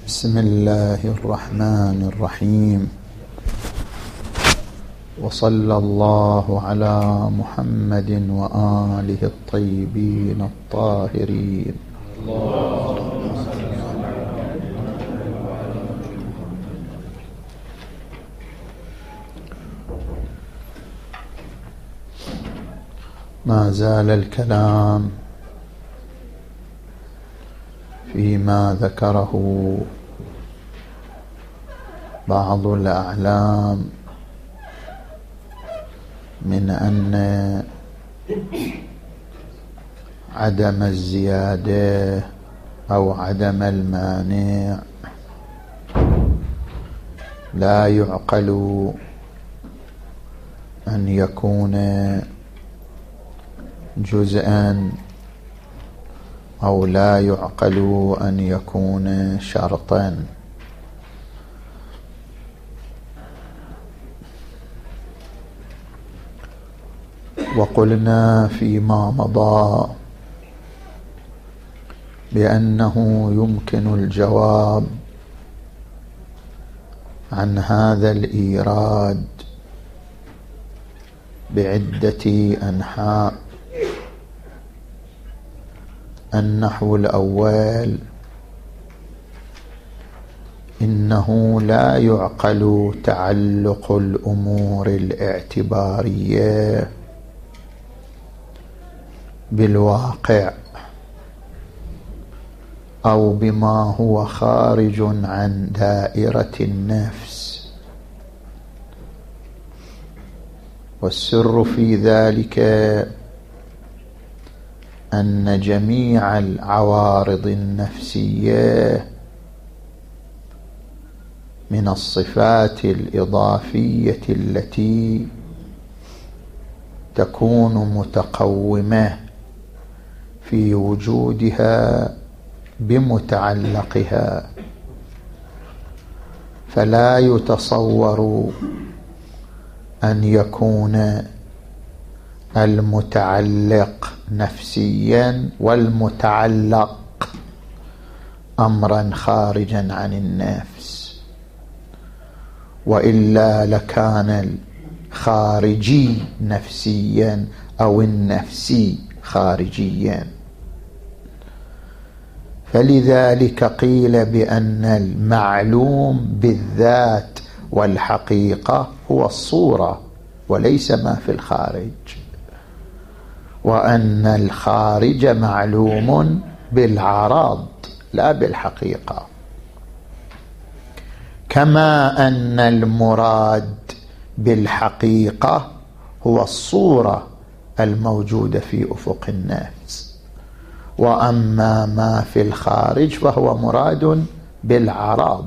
بسم الله الرحمن الرحيم، وصلى الله على محمد وآله الطيبين الطاهرين. ما زال الكلام فيما ذكره بعض الأعلام من أن عدم الزيادة أو عدم المانع لا يعقل أن يكون جزءا أو لا يعقل أن يكون شرطا. وقلنا فيما مضى بأنه يمكن الجواب عن هذا الإيراد بعدة أنحاء. النحو الأول: إنه لا يعقل تعلق الأمور الاعتبارية بالواقع أو بما هو خارج عن دائرة النفس، والسر في ذلك أن جميع العوارض النفسية من الصفات الإضافية التي تكون متقومة في وجودها بمتعلقها، فلا يتصور أن يكون المتعلق نفسيا والمتعلق أمرا خارجا عن النفس، وإلا لكان الخارجي نفسيا أو النفسي خارجيا. فلذلك قيل بأن المعلوم بالذات والحقيقة هو الصورة وليس ما في الخارج، وأن الخارج معلوم بالعرض لا بالحقيقة، كما أن المراد بالحقيقة هو الصورة الموجودة في أفق النفس، وأما ما في الخارج فهو مراد بالعرض.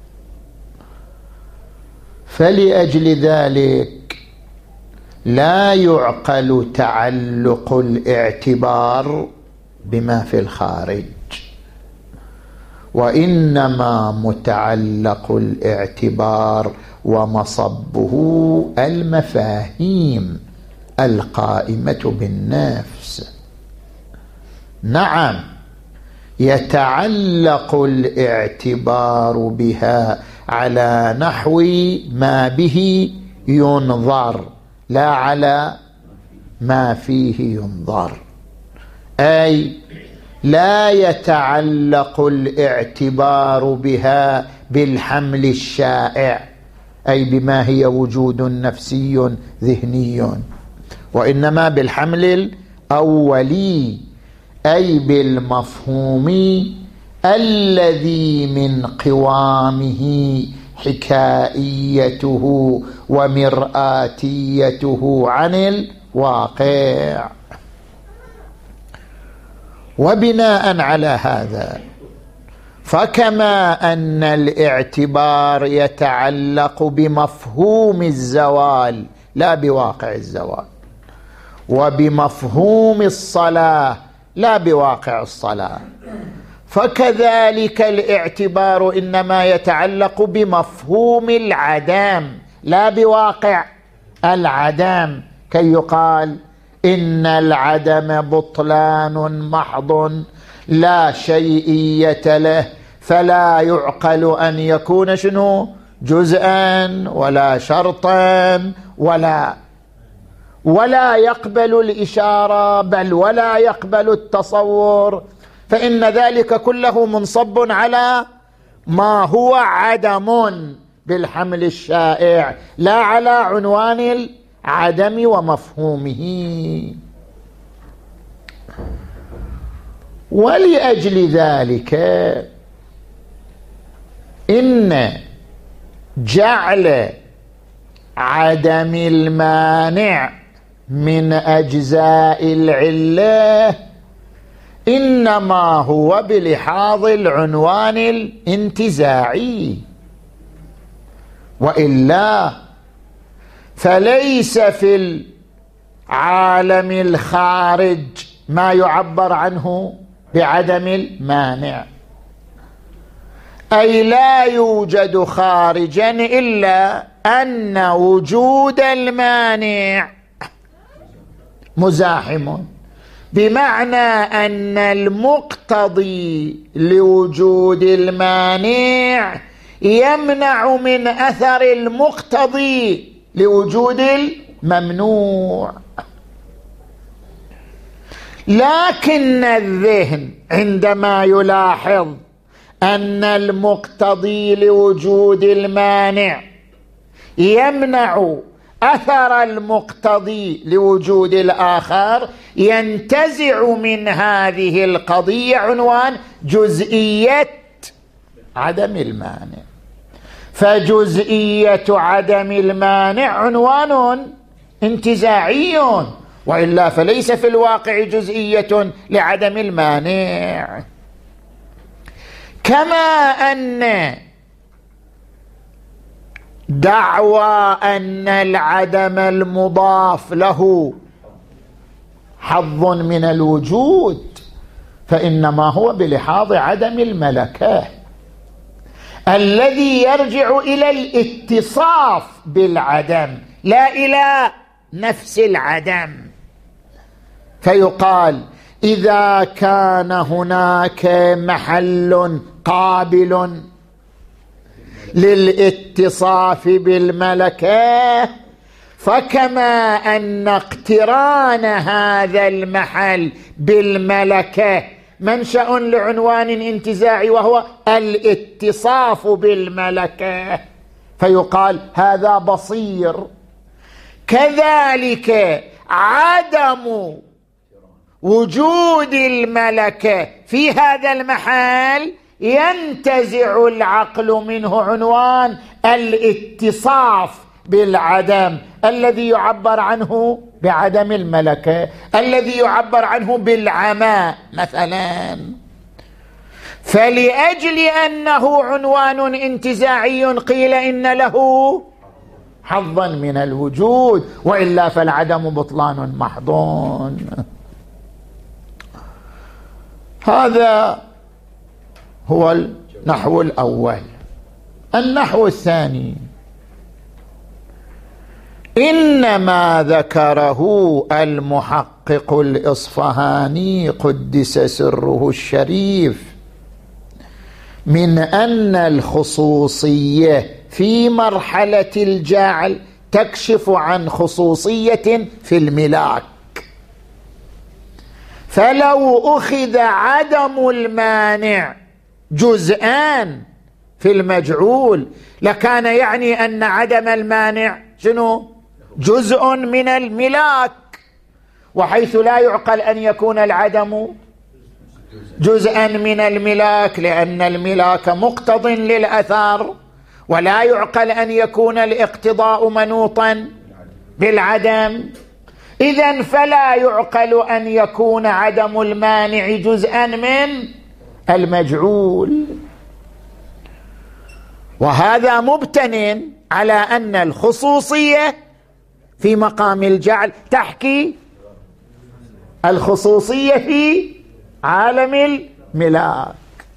فلأجل ذلك لا يعقل تعلق الاعتبار بما في الخارج، وإنما متعلق الاعتبار ومصبه المفاهيم القائمة بالنفس. نعم، يتعلق الاعتبار بها على نحو ما به ينظر لا على ما فيه ينظر، أي لا يتعلق الاعتبار بها بالحمل الشائع، أي بما هي وجود نفسي ذهني، وإنما بالحمل الأولي، أي بالمفهوم الذي من قوامه حكائيته ومرآتيته عن الواقع. وبناء على هذا فكما أن الاعتبار يتعلق بمفهوم الزوال لا بواقع الزوال، وبمفهوم الصلاة لا بواقع الصلاة، فكذلك الاعتبار إنما يتعلق بمفهوم العدم لا بواقع العدم، كي يقال إن العدم بطلان محض لا شيئية له فلا يعقل أن يكون شنو جزءا ولا شرطا ولا يقبل الإشارة، بل ولا يقبل التصور، فإن ذلك كله منصب على ما هو عدم بالحمل الشائع، لا على عنوان العدم ومفهومه. ولأجل ذلك إن جعل عدم المانع من أجزاء العلة إنما هو بلحاظ العنوان الانتزاعي، وإلا فليس في العالم الخارج ما يعبر عنه بعدم المانع، أي لا يوجد خارجا إلا أن وجود المانع مزاحم، بمعنى أن المقتضي لوجود المانع يمنع من أثر المقتضي لوجود الممنوع. لكن الذهن عندما يلاحظ أن المقتضي لوجود المانع يمنع أثر المقتضي لوجود الآخر، ينتزع من هذه القضية عنوان جزئية عدم المانع، فجزئية عدم المانع عنوان انتزاعي، وإلا فليس في الواقع جزئية لعدم المانع. كما أن دعوى أن العدم المضاف له حظ من الوجود فإنما هو بلحاظ عدم الملكة الذي يرجع إلى الاتصاف بالعدم لا إلى نفس العدم. فيقال إذا كان هناك محل قابل للاتصاف بالملكة، فكما أن اقتران هذا المحل بالملكة منشأ لعنوان انتزاعي وهو الاتصاف بالملكة، فيقال هذا بصير، كذلك عدم وجود الملكة في هذا المحل ينتزع العقل منه عنوان الاتصاف بالعدم الذي يعبر عنه بعدم الملكة، الذي يعبر عنه بالعمى مثلا. فلأجل أنه عنوان انتزاعي قيل إن له حظا من الوجود، وإلا فالعدم بطلان محض. هذا هو النحو الأول. النحو الثاني إنما ذكره المحقق الإصفهاني قدس سره الشريف من أن الخصوصية في مرحلة الجعل تكشف عن خصوصية في الملاك، فلو أخذ عدم المانع جزءان في المجعول لكان يعني أن عدم المانع شنو؟ جزء من الملاك، وحيث لا يعقل أن يكون العدم جزءا من الملاك لأن الملاك مقتض للأثر، ولا يعقل أن يكون الاقتضاء منوطا بالعدم، إذن فلا يعقل أن يكون عدم المانع جزءا من المجعول. وهذا مبتن على أن الخصوصية في مقام الجعل تحكي الخصوصية في عالم الملاك.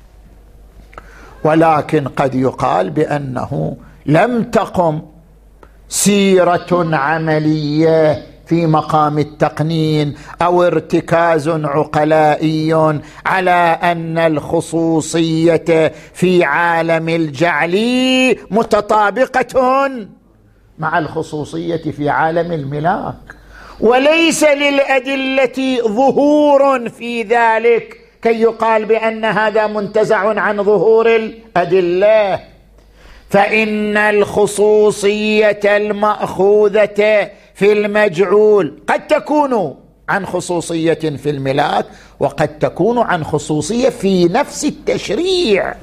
ولكن قد يقال بأنه لم تقم سيرة عملية في مقام التقنين أو ارتكاز عقلائي على أن الخصوصية في عالم الجعل متطابقة مع الخصوصية في عالم الملاك، وليس للأدلة ظهور في ذلك كي يقال بأن هذا منتزع عن ظهور الأدلة. فإن الخصوصية المأخوذة في المجعول قد تكون عن خصوصية في الملاك، وقد تكون عن خصوصية في نفس التشريع،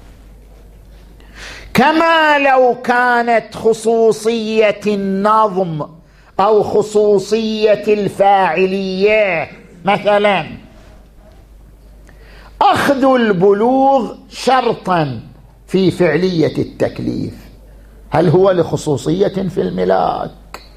كما لو كانت خصوصية النظم أو خصوصية الفاعلية. مثلا أخذ البلوغ شرطا في فعلية التكليف، هل هو لخصوصية في الملاك؟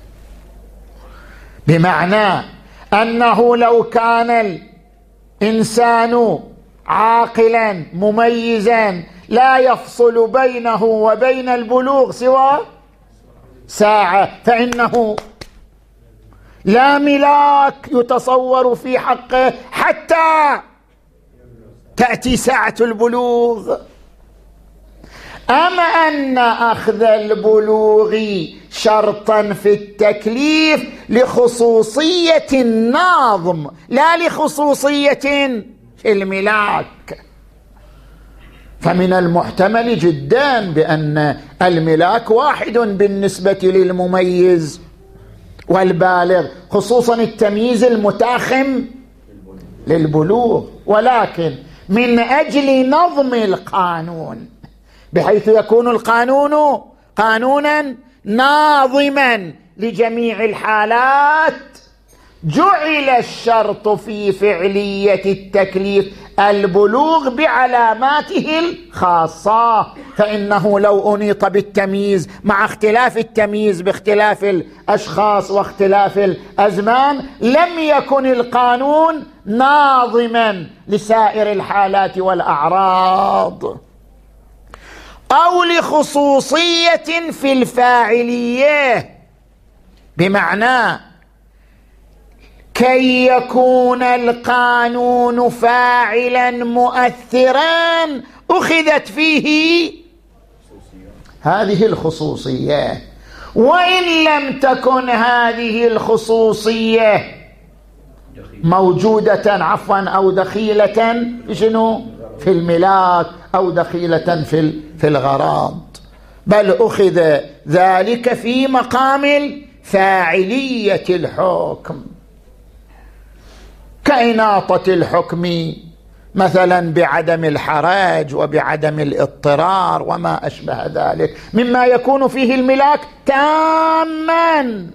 بمعنى أنه لو كان الإنسان عاقلا مميزا لا يفصل بينه وبين البلوغ سوى ساعة، فإنه لا ملاك يتصور في حقه حتى تأتي ساعة البلوغ. أما أن أخذ البلوغ شرطا في التكليف لخصوصية الناظم لا لخصوصية في الملاك، فمن المحتمل جدا بأن الملاك واحد بالنسبة للمميز والبالغ، خصوصا التمييز المتاخم للبلوغ، ولكن من أجل نظم القانون بحيث يكون القانون قانونا ناظما لجميع الحالات جعل الشرط في فعلية التكليف البلوغ بعلاماته الخاصة، فإنه لو أنيط بالتمييز مع اختلاف التمييز باختلاف الأشخاص واختلاف الأزمان لم يكن القانون ناظما لسائر الحالات والأعراض. أو لخصوصية في الفاعلية، بمعنى كي يكون القانون فاعلا مؤثرا أخذت فيه هذه الخصوصية، وإن لم تكن هذه الخصوصية موجودة أو دخيلة في الملاك أو دخيلة في الغراض، بل أخذ ذلك في مقام الفاعلية الحكم، كإناطة الحكم مثلا بعدم الحرج وبعدم الاضطرار وما أشبه ذلك مما يكون فيه الملاك تاما،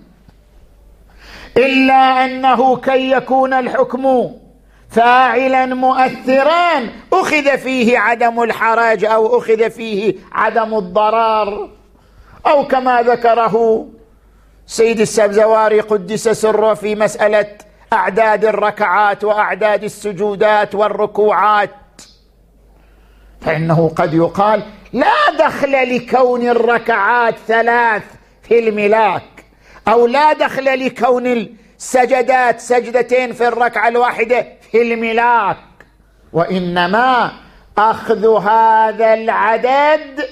إلا أنه كي يكون الحكم فاعلا مؤثرا أخذ فيه عدم الحرج أو أخذ فيه عدم الضرر، أو كما ذكره سيد السبزواري قدس سره في مسألة أعداد الركعات وأعداد السجودات والركوعات، فإنه قد يقال لا دخل لكون الركعات 3 في الملاك، أو لا دخل لكون السجدات 2 في الركعة الواحدة في الملاك، وإنما أخذ هذا العدد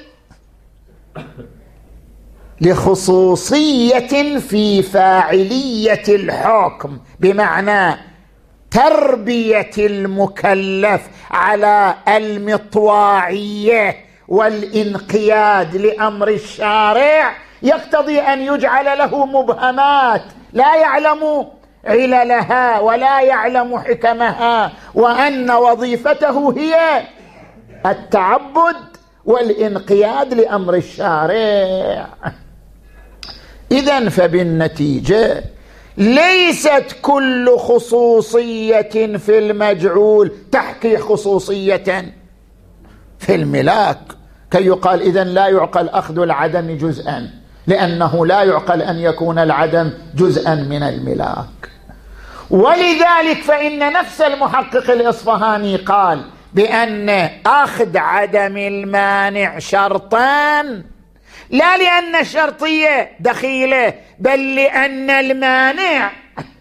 لخصوصية في فاعلية الحكم، بمعنى تربية المكلف على المطواعية والانقياد لأمر الشارع يقتضي أن يجعل له مبهمات لا يعلم عللها ولا يعلم حكمها، وأن وظيفته هي التعبد والانقياد لأمر الشارع. إذن فبالنتيجة ليست كل خصوصية في المجعول تحكي خصوصية في الملاك، كي يقال إذن لا يعقل أخذ العدم جزءا، لأنه لا يعقل أن يكون العدم جزءا من الملاك. ولذلك فإن نفس المحقق الإصفهاني قال بأن أخذ عدم المانع شرطا لا لأن الشرطية دخيلة، بل لأن المانع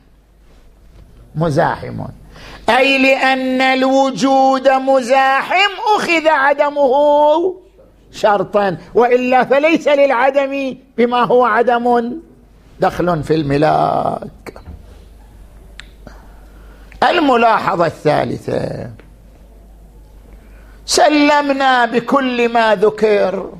مزاحم، أي لأن الوجود مزاحم أخذ عدمه شرطا، وإلا فليس للعدم بما هو عدم دخل في الملاك. الملاحظة الثالثة: سلمنا بكل ما ذكر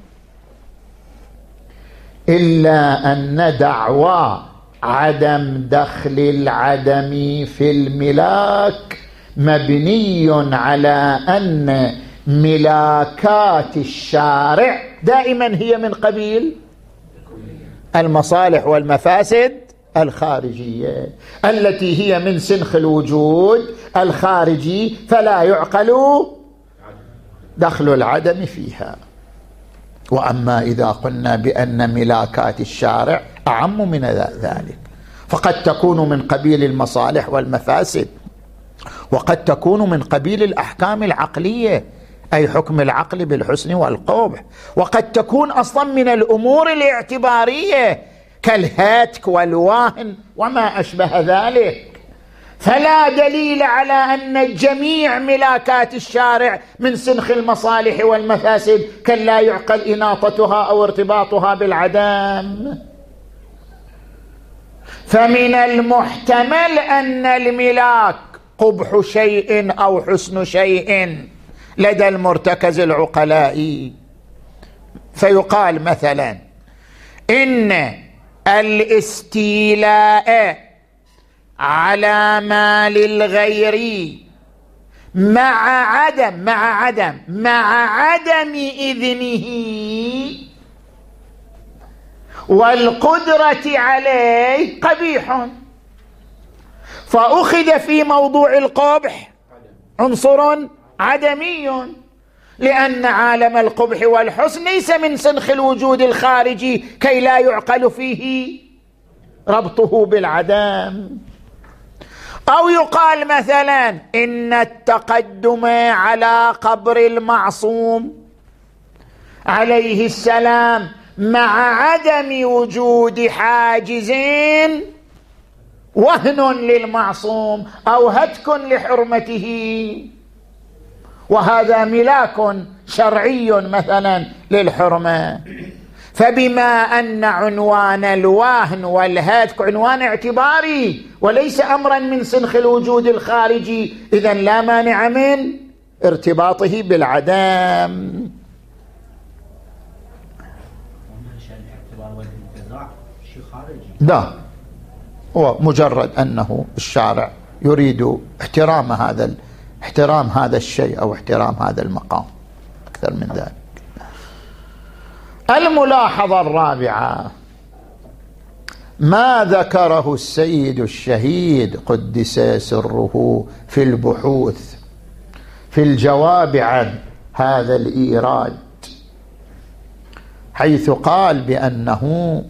إلا أن دعوى عدم دخل العدم في الملاك مبني على أن ملاكات الشارع دائما هي من قبيل المصالح والمفاسد الخارجية التي هي من سنخ الوجود الخارجي، فلا يعقل دخل العدم فيها. وأما إذا قلنا بأن ملاكات الشارع أعم من ذلك، فقد تكون من قبيل المصالح والمفاسد، وقد تكون من قبيل الأحكام العقلية، أي حكم العقل بالحسن والقبح، وقد تكون أصلا من الأمور الاعتبارية كالهتك والواهن وما أشبه ذلك. فلا دليل على أن جميع ملاكات الشارع من سنخ المصالح والمفاسد كلا يعقل إناطتها أو ارتباطها بالعدم. فمن المحتمل أن الملاك قبح شيء أو حسن شيء لدى المرتكز العقلاء، فيقال مثلا إن الاستيلاء على مال الغير مع عدم إذنه والقدرة عليه قبيح، فأخذ في موضوع القبح عنصر عدمي، لأن عالم القبح والحسن ليس من سنخ الوجود الخارجي كي لا يعقل فيه ربطه بالعدم. أو يقال مثلا إن التقدم على قبر المعصوم عليه السلام مع عدم وجود حاجز وهن للمعصوم أو هتك لحرمته، وهذا ملاك شرعي مثلا للحرمة. فبما أن عنوان الوهن والهتك عنوان اعتباري وليس أمرا من سنخ الوجود الخارجي، إذن لا مانع من ارتباطه بالعدم. لا، هو مجرد أنه الشارع يريد احترام هذا الشيء أو احترام هذا المقام، أكثر من ذلك. الملاحظة الرابعة: ما ذكره السيد الشهيد قدس سره في البحوث في الجواب عن هذا الإيراد، حيث قال بأنه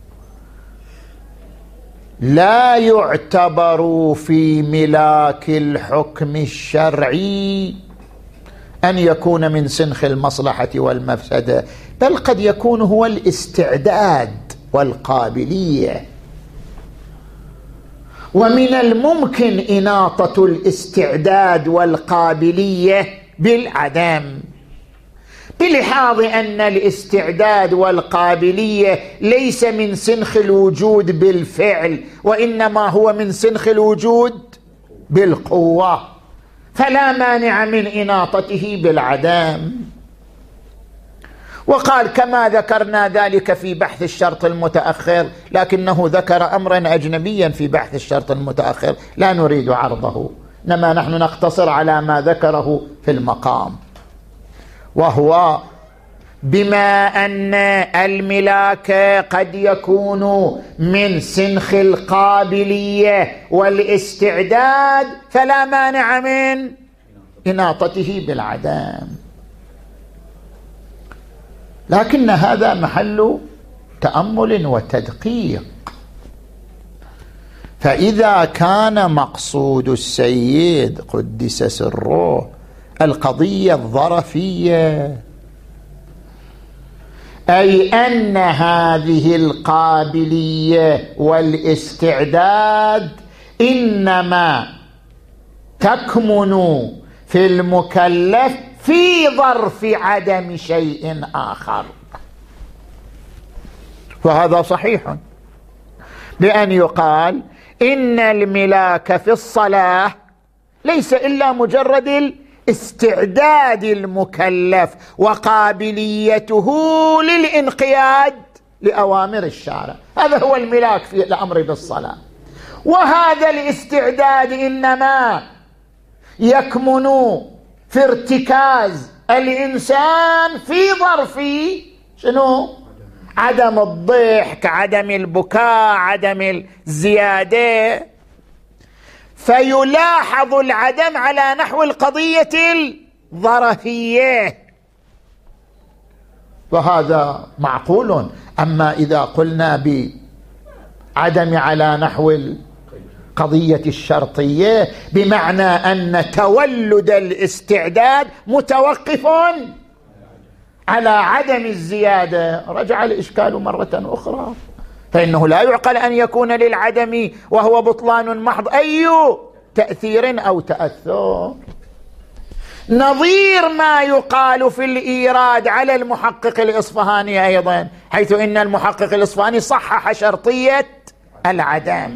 لا يعتبر في ملاك الحكم الشرعي أن يكون من سنخ المصلحة والمفسدة، بل قد يكون هو الاستعداد والقابلية، ومن الممكن إناطة الاستعداد والقابلية بالعدم، بلحاظ أن الاستعداد والقابلية ليس من سنخ الوجود بالفعل، وإنما هو من سنخ الوجود بالقوة، فلا مانع من إناطته بالعدم. وقال كما ذكرنا ذلك في بحث الشرط المتأخر، لكنه ذكر أمرا أجنبيا في بحث الشرط المتأخر لا نريد عرضه، إنما نحن نقتصر على ما ذكره في المقام، وهو بما أن الملاك قد يكون من سنخ القابلية والاستعداد فلا مانع من إناطته بالعدم. لكن هذا محل تأمل وتدقيق. فإذا كان مقصود السيد قدس سره القضية الظرفية أي أن هذه القابلية والاستعداد إنما تكمن في المكلف في ظرف عدم شيء آخر. وهذا صحيح بأن يقال إن الملاك في الصلاة ليس إلا مجرد الاستعداد المكلف وقابليته للانقياد لأوامر الشارع، هذا هو الملاك في الأمر بالصلاة. وهذا الاستعداد إنما يكمن في ارتكاز الإنسان في ظرف شنو؟ عدم الضحك، عدم البكاء، عدم الزيادة، فيلاحظ العدم على نحو القضية الظرفية، وهذا معقول. أما إذا قلنا بعدم على نحو القضية الشرطية بمعنى أن تولد الاستعداد متوقف على عدم الزيادة، رجع الإشكال مرة أخرى، فإنه لا يعقل أن يكون للعدم وهو بطلان محض أي تأثير أو تأثر، نظير ما يقال في الإيراد على المحقق الإصفهاني أيضا، حيث إن المحقق الإصفهاني صحح شرطية العدم،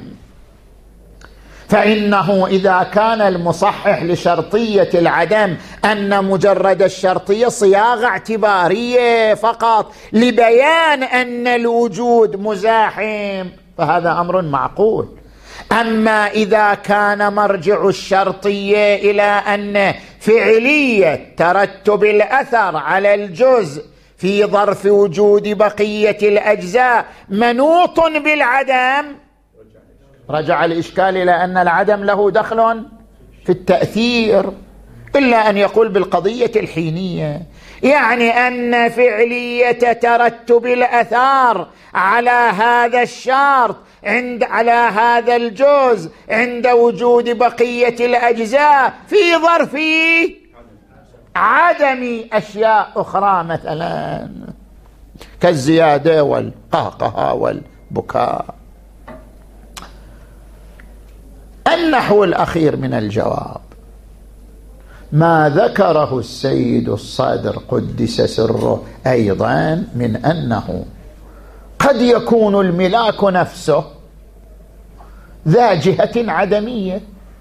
فإنه إذا كان المصحح لشرطية العدم أن مجرد الشرطية صياغة اعتبارية فقط لبيان أن الوجود مزاحم، فهذا أمر معقول. أما إذا كان مرجع الشرطية إلى أن فعلية ترتب الأثر على الجزء في ظرف وجود بقية الأجزاء منوط بالعدم، رجع الإشكال إلى أن العدم له دخل في التأثير، إلا أن يقول بالقضية الحينية، يعني أن فعلية ترتب الأثار على هذا الشرط على هذا الجزء عند وجود بقية الأجزاء في ظرف عدم أشياء أخرى، مثلا كالزيادة والقهقه والبكاء. النحو الأخير من الجواب ما ذكره السيد الصادر قدس سره أيضا من أنه قد يكون الملاك نفسه ذا جهة عدمية،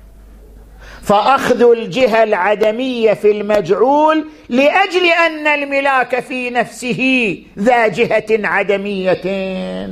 فأخذ الجهة العدمية في المجعول لأجل أن الملاك في نفسه ذا جهة عدمية،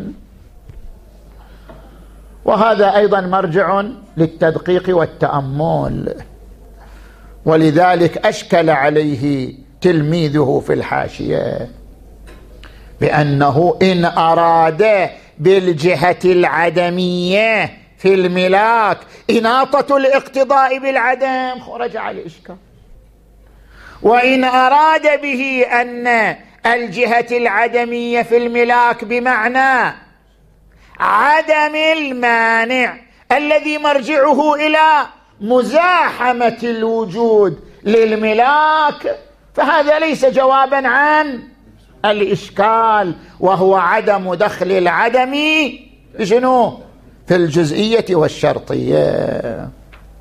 وهذا أيضا مرجع للتدقيق والتأمل، ولذلك أشكل عليه تلميذه في الحاشية بأنه إن أراد بالجهة العدمية في الملاك إناطة الاقتضاء بالعدم رجع الإشكال، وإن أراد به أن الجهة العدمية في الملاك بمعنى عدم المانع الذي مرجعه إلى مزاحمة الوجود للملاك، فهذا ليس جوابا عن الإشكال، وهو عدم دخل العدم شنو في الجزئية والشرطية.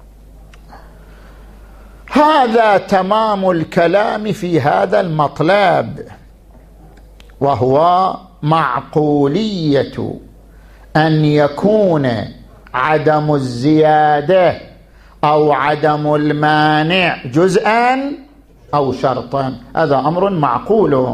هذا تمام الكلام في هذا المطلب، وهو معقولية أن يكون عدم الزيادة أو عدم المانع جزءا أو شرطا، هذا أمر معقول.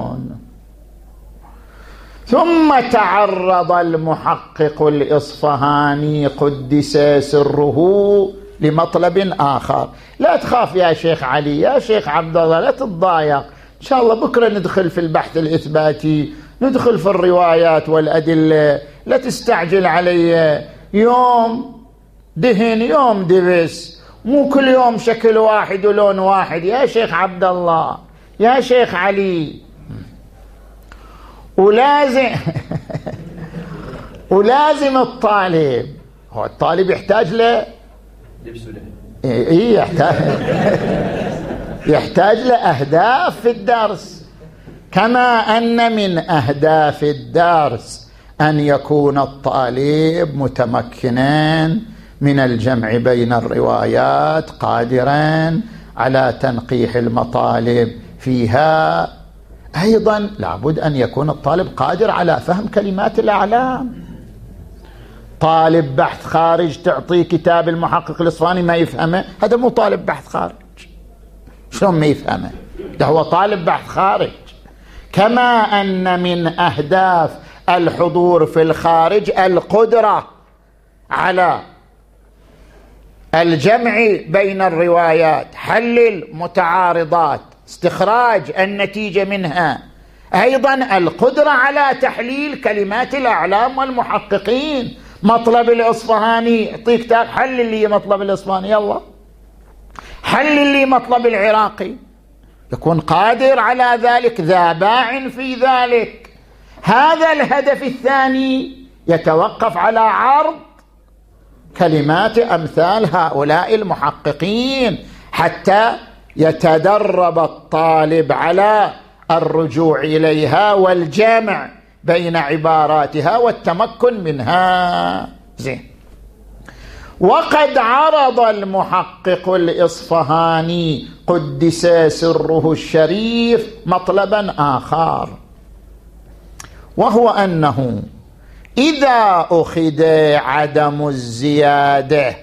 ثم تعرض المحقق الإصفهاني قدس سره لمطلب آخر. لا تخاف يا شيخ علي، يا شيخ عبد الله، لا تتضايق، إن شاء الله بكرة ندخل في البحث الإثباتي، ندخل في الروايات والأدلة، لا تستعجل علي. يوم دهن يوم دبس، مو كل يوم شكل واحد ولون واحد يا شيخ عبد الله، يا شيخ علي. ولازم الطالب، هو الطالب يحتاج له يحتاج له أهداف في الدرس، كما أن من أهداف الدرس أن يكون الطالب متمكنا من الجمع بين الروايات، قادرا على تنقيح المطالب فيها، أيضا لابد أن يكون الطالب قادر على فهم كلمات الأعلام. طالب بحث خارج تعطيه كتاب المحقق الإصفهاني ما يفهمه، هذا مو طالب بحث خارج. شلون ما يفهمه؟ ده هو طالب بحث خارج. كما أن من أهداف الحضور في الخارج القدرة على الجمع بين الروايات، حل المتعارضات، استخراج النتيجة منها، أيضا القدرة على تحليل كلمات الأعلام والمحققين. مطلب الإصفهاني يعطيك كتاب، حلل لي مطلب الإصفهاني، يلا حلل لي مطلب العراقي، يكون قادر على ذلك، ذا باع في ذلك. هذا الهدف الثاني يتوقف على عرض كلمات أمثال هؤلاء المحققين حتى يتدرب الطالب على الرجوع إليها والجمع بين عباراتها والتمكن منها. زين. وقد عرض المحقق الإصفهاني قدس سره الشريف مطلبا آخر، وهو أنه إذا أخذ عدم الزيادة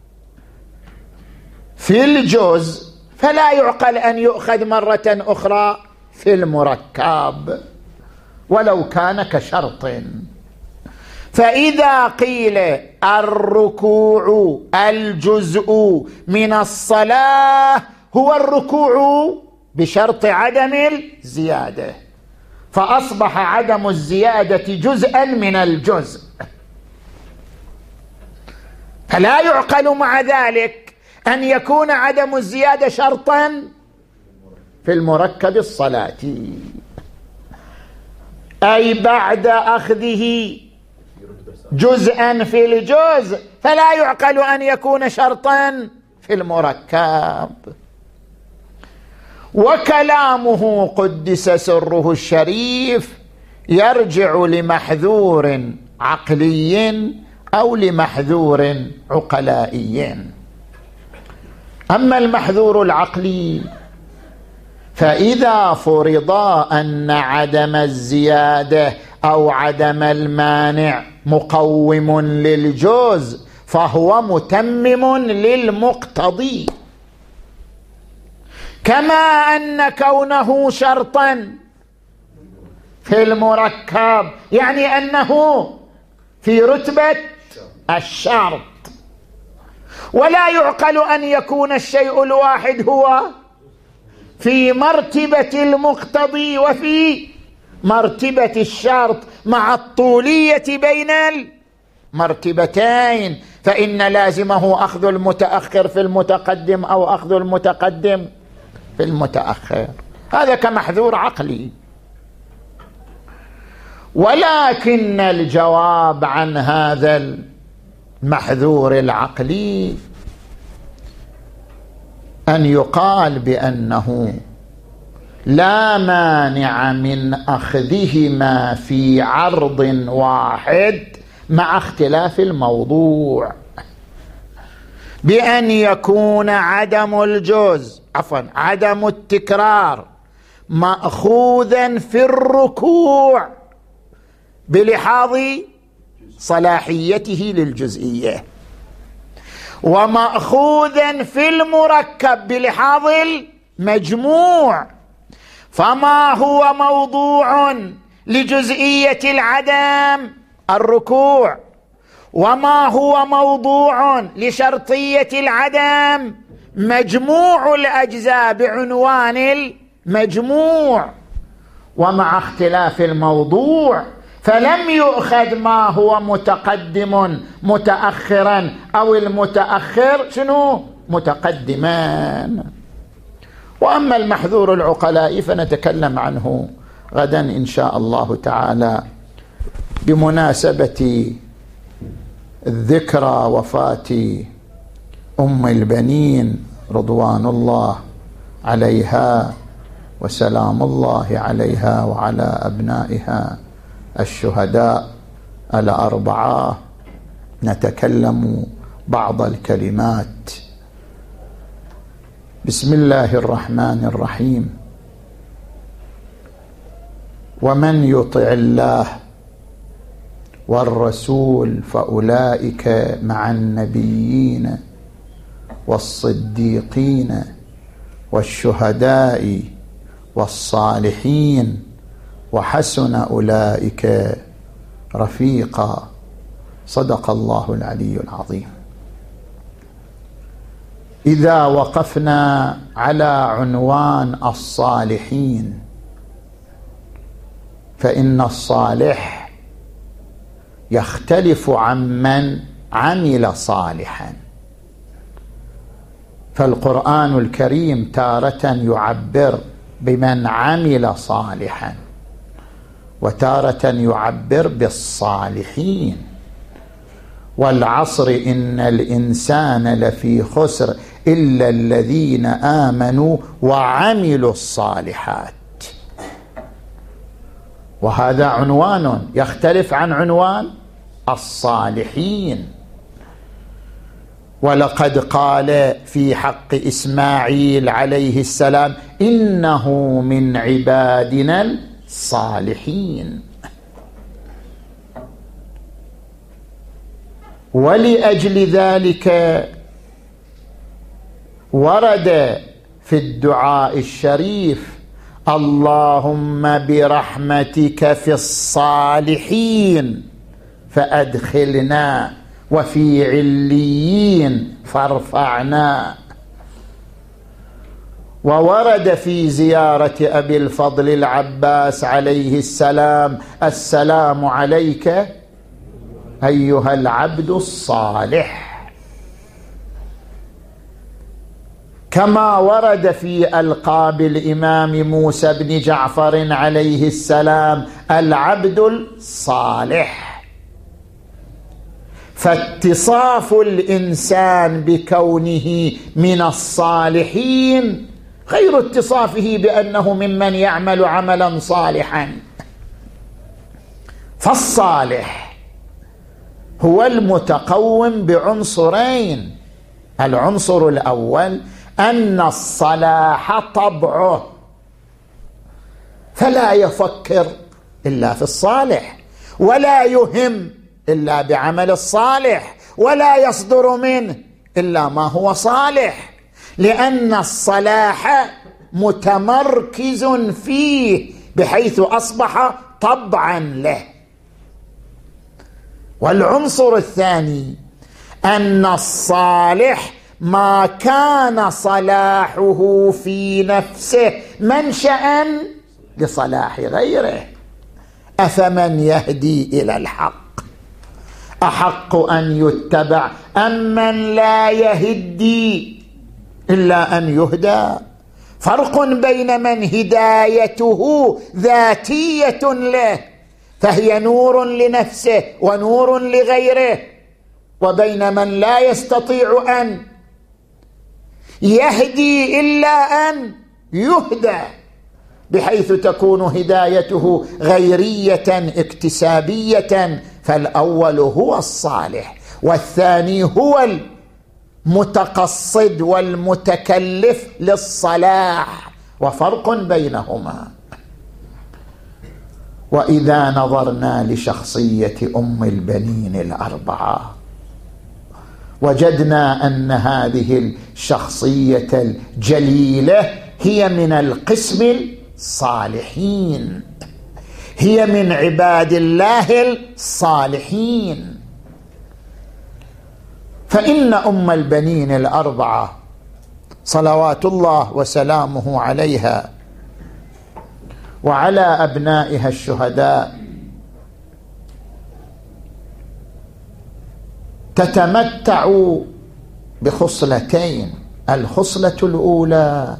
في الجزء فلا يعقل أن يؤخذ مرة أخرى في المركب ولو كان كشرط. فإذا قيل الركوع الجزء من الصلاة هو الركوع بشرط عدم الزيادة، فأصبح عدم الزيادة جزءا من الجزء، فلا يعقل مع ذلك أن يكون عدم الزيادة شرطا في المركب الصلاتي، أي بعد أخذه جزءا في الجزء فلا يعقل أن يكون شرطا في المركب. وكلامه قدس سره الشريف يرجع لمحذور عقلي أو لمحذور عقلائي. أما المحذور العقلي فإذا فرض أن عدم الزيادة أو عدم المانع مقوم للجزء فهو متمم للمقتضي، كما أن كونه شرطا في المركب يعني أنه في رتبة الشرط، ولا يعقل أن يكون الشيء الواحد هو في مرتبة المقتضي وفي مرتبة الشرط مع الطولية بين المرتبتين، فإن لازمه أخذ المتأخر في المتقدم أو أخذ المتقدم في المتأخر. هذا كمحذور عقلي. ولكن الجواب عن هذا المحذور العقلي أن يقال بأنه لا مانع من أخذهما في عرض واحد مع اختلاف الموضوع، بأن يكون عدم الجزء عدم التكرار مأخوذا في الركوع بلحاظ صلاحيته للجزئية، ومأخوذا في المركب بلحاظ المجموع. فما هو موضوع لجزئية العدم الركوع، وما هو موضوع لشرطية العدم مجموع الأجزاء بعنوان المجموع. ومع اختلاف الموضوع فلم يؤخذ ما هو متقدم متأخرا أو المتأخر متقدما. وأما المحذور العقلائي فنتكلم عنه غدا إن شاء الله تعالى بمناسبة الذكرى وفاة أم البنين رضوان الله عليها وسلام الله عليها وعلى أبنائها الشهداء الأربعة، نتكلم بعض الكلمات. بسم الله الرحمن الرحيم. ومن يطع الله والرسول فأولئك مع النبيين والصديقين والشهداء والصالحين وحسن أولئك رفيقا. صدق الله العلي العظيم. إذا وقفنا على عنوان الصالحين، فإن الصالح يختلف عمن عمل صالحا. فالقرآن الكريم تارة يعبر بمن عمل صالحا، وتارة يعبر بالصالحين. والعصر إن الإنسان لفي خسر إلا الذين آمنوا وعملوا الصالحات. وهذا عنوان يختلف عن عنوان الصالحين. ولقد قال في حق إسماعيل عليه السلام: إنه من عبادنا الصالحين. ولأجل ذلك ورد في الدعاء الشريف: اللهم برحمتك في الصالحين فأدخلنا، وفي عليين فارفعنا. وورد في زيارة أبي الفضل العباس عليه السلام: السلام عليك أيها العبد الصالح. كما ورد في ألقاب الإمام موسى بن جعفر عليه السلام: العبد الصالح. فاتصاف الإنسان بكونه من الصالحين غير اتصافه بأنه ممن يعمل عملا صالحا. فالصالح هو المتقوم بعنصرين: العنصر الأول أن الصلاح طبعه، فلا يفكر إلا في الصالح، ولا يهم إلا بعمل الصالح، ولا يصدر منه إلا ما هو صالح، لأن الصلاح متمركز فيه بحيث أصبح طبعا له. والعنصر الثاني أن الصالح ما كان صلاحه في نفسه منشأ لصلاح غيره. أفمن يهدي إلى الحق أحق أن يتبع أم من لا يهدي إلا أن يهدى؟ فرق بين من هدايته ذاتية له فهي نور لنفسه ونور لغيره، وبين من لا يستطيع أن يهدي إلا أن يهدى، بحيث تكون هدايته غيرية اكتسابية. فالأول هو الصالح، والثاني هو المتقصد والمتكلف للصلاح، وفرق بينهما. وإذا نظرنا لشخصية أم البنين الأربعة وجدنا أن هذه الشخصية الجليلة هي من القسم الصالحين، هي من عباد الله الصالحين. فإن أم البنين الأربعة صلوات الله وسلامه عليها وعلى أبنائها الشهداء تتمتع بخصلتين: الخصلة الأولى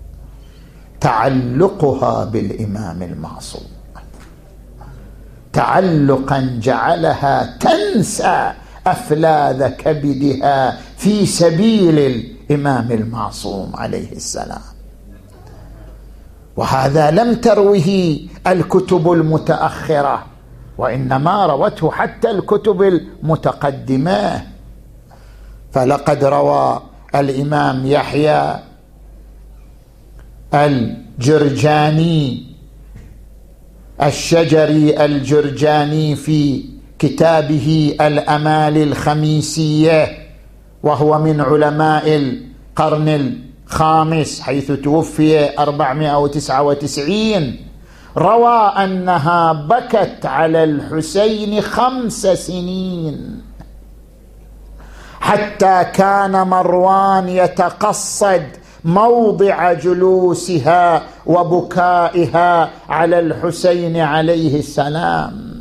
تعلقها بالإمام المعصوم، تعلقا جعلها تنسى أفلاذ كبدها في سبيل الإمام المعصوم عليه السلام. وهذا لم تروه الكتب المتأخرة، وإنما روته حتى الكتب المتقدمة. فلقد روى الإمام يحيى الجرجاني الشجري الجرجاني في كتابه الأمال الخميسية، وهو من علماء القرن الخامس حيث توفي 499، روى أنها بكت على الحسين 5 سنين، حتى كان مروان يتقصد موضع جلوسها وبكائها على الحسين عليه السلام.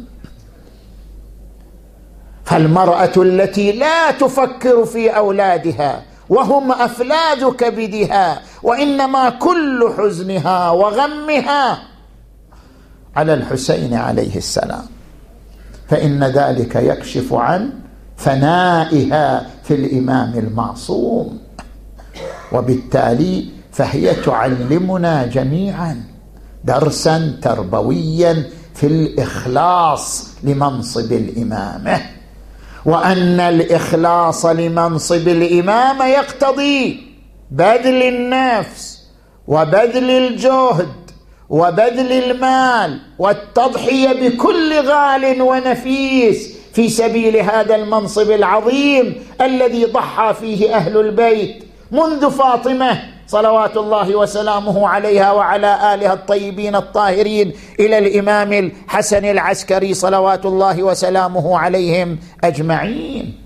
فالمرأة التي لا تفكر في أولادها وهم أفلاذ كبدها، وإنما كل حزنها وغمها على الحسين عليه السلام، فإن ذلك يكشف عن فنائها في الإمام المعصوم، وبالتالي فهي تعلمنا جميعا درسا تربويا في الإخلاص لمنصب الإمامة، وأن الإخلاص لمنصب الإمامة يقتضي بذل النفس وبذل الجهد وبذل المال والتضحية بكل غال ونفيس في سبيل هذا المنصب العظيم الذي ضحى فيه أهل البيت منذ فاطمة صلوات الله وسلامه عليها وعلى آلها الطيبين الطاهرين إلى الإمام الحسن العسكري صلوات الله وسلامه عليهم أجمعين.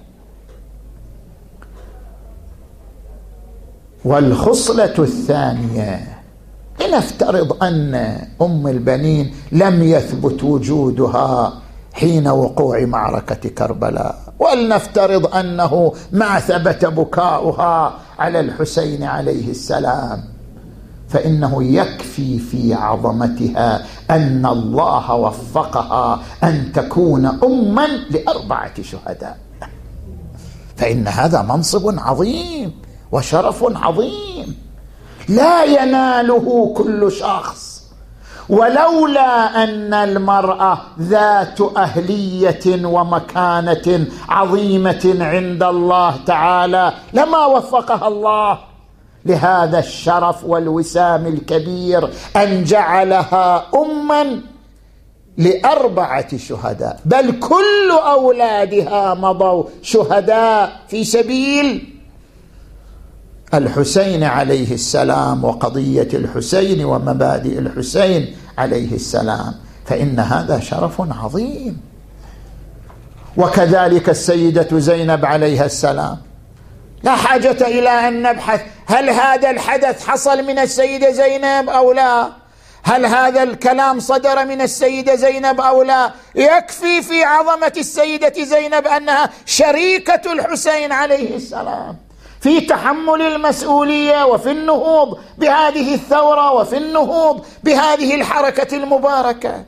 والخصلة الثانية، لنفترض أن أم البنين لم يثبت وجودها حين وقوع معركة كربلاء، ولنفترض أنه ما ثبت بكاؤها على الحسين عليه السلام، فإنه يكفي في عظمتها أن الله وفقها أن تكون أما ل4 شهداء، فإن هذا منصب عظيم وشرف عظيم لا يناله كل شخص. ولولا أن المرأة ذات أهلية ومكانة عظيمة عند الله تعالى لما وفقها الله لهذا الشرف والوسام الكبير أن جعلها أما ل4 شهداء، بل كل أولادها مضوا شهداء في سبيل الحسين عليه السلام وقضية الحسين ومبادئ الحسين عليه السلام، فإن هذا شرف عظيم. وكذلك السيدة زينب عليها السلام، لا حاجة إلى أن نبحث هل هذا الحدث حصل من السيدة زينب أو لا، هل هذا الكلام صدر من السيدة زينب أو لا، يكفي في عظمة السيدة زينب أنها شريكة الحسين عليه السلام في تحمل المسؤولية وفي النهوض بهذه الثورة وفي النهوض بهذه الحركة المباركة.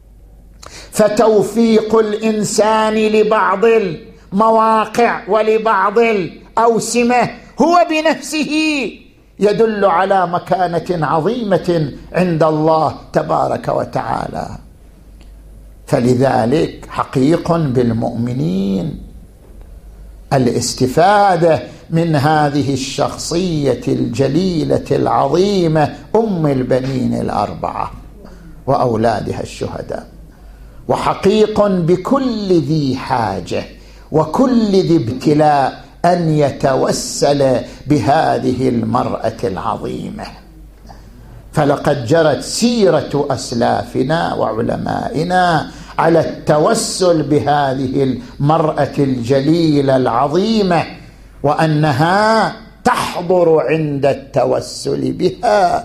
فتوفيق الإنسان لبعض المواقع ولبعض الأوسمة هو بنفسه يدل على مكانة عظيمة عند الله تبارك وتعالى. فلذلك حقيق بالمؤمنين الاستفادة من هذه الشخصية الجليلة العظيمة أم البنين ال4 وأولادها الشهداء. وحقيق بكل ذي حاجة وكل ذي ابتلاء أن يتوسل بهذه المرأة العظيمة. فلقد جرت سيرة أسلافنا وعلمائنا على التوسل بهذه المرأة الجليلة العظيمة، وأنها تحضر عند التوسل بها.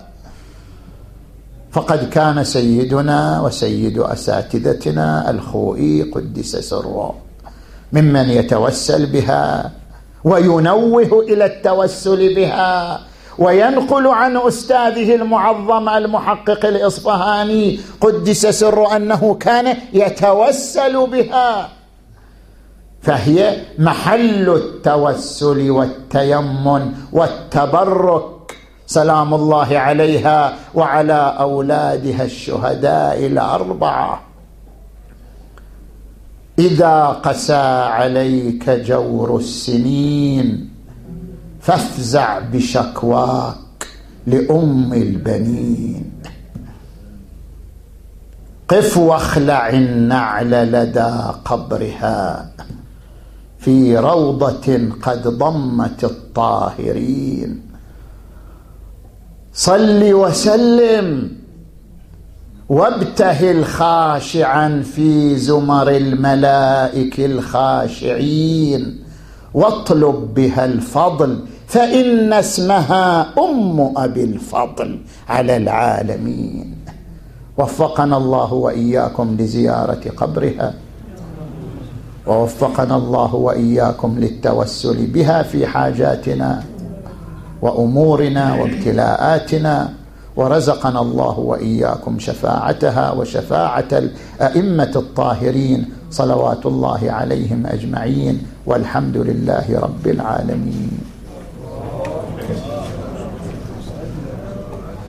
فقد كان سيدنا وسيد أساتذتنا الخوئي قدس سره ممن يتوسل بها وينوه إلى التوسل بها، وينقل عن أستاذه المعظم المحقق الإصفهاني قدس سره أنه كان يتوسل بها، فهي محل التوسل والتيمن والتبرك سلام الله عليها وعلى أولادها الشهداء الأربعة. إذا قسى عليك جور السنين فافزع بشكواك لأم البنين. قف واخلع النعل لدى قبرها في روضة قد ضمت الطاهرين. صل وسلم وابتهل خاشعا في زمر الملائك الخاشعين، واطلب بها الفضل فإن اسمها أم أبي الفضل على العالمين. وفقنا الله وإياكم لزيارة قبرها، ووفقنا الله وإياكم للتوسل بها في حاجاتنا وأمورنا وابتلاءاتنا، ورزقنا الله وإياكم شفاعتها وشفاعة الأئمة الطاهرين صلوات الله عليهم أجمعين، والحمد لله رب العالمين.